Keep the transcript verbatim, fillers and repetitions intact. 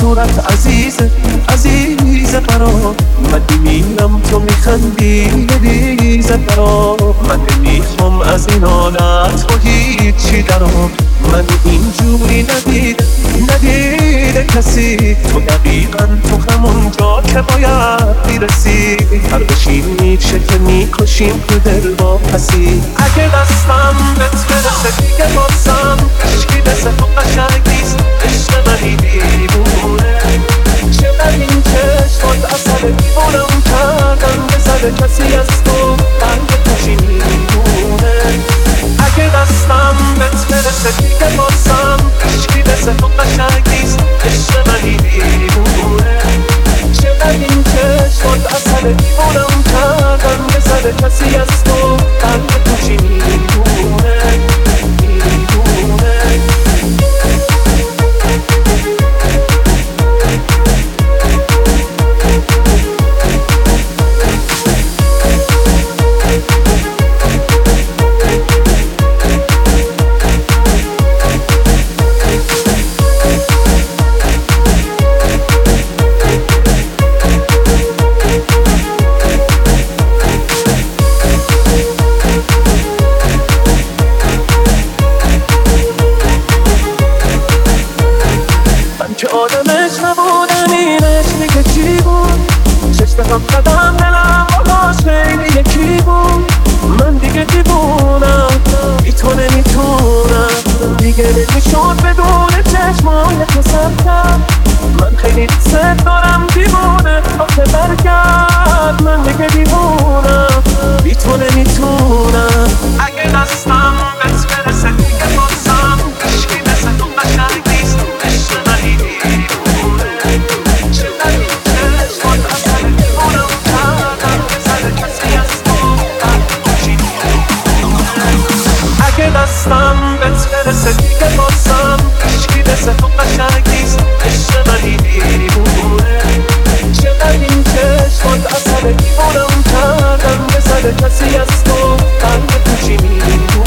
صورت عزیزه عزیزه برام، من میمیرم تو میخندی ریزه برام. من نمیخوام از این حالت رو هیچی درام، من اینجوری ندیده ندیده کسی. تو دقیقا تو همون جا که باید میرسی، هر بشینی چه که میکشیم تو دل با پسی. اگه دستم بهت برسه دیگه بازم عشقی مثل تو قشنگ نیست، عشق منی دیوونه. چقدر این چشمات اثر دیوونم کردن، بزده کسی از تو قلب کشی میمونه. اگه دستم بهت برسه دیگه بازم عشقی مثل تو قشنگ نیست، عشق منی دیوونه. چقدر این چشمات اثر دیوونم کردن، بزده کسی از تو قلب کشی میمونه میمونه. که آدمش نبودم اینش میگه چی بود، چشم هم قدم دلم باهاش خیلی یکی بود. من دیگه دیوونم بی تو نمیتونم، دیگه نمیشد بدون چشمای تو سر کرد. من خیلی دوست دارم دیوونه آخه برگرد، من دیگه دیوونم بی تو نمیتونم. اگه دستم بهت برسه دیگه بازم عشقی مثل تو قشنگ نیست، عشق منی دیوونه. چقدر این چشمات اثر دیوونم کردن، بزده کسی از تو قلب کشی میمونه. اگه دستم بهت برسه دیگه بازم عشقی مثل تو قشنگ نیست، عشق منی دیوونه. چقدر این چشمات اثر دیوونم کردن، بزده کسی از تو قلب کشی میمونه.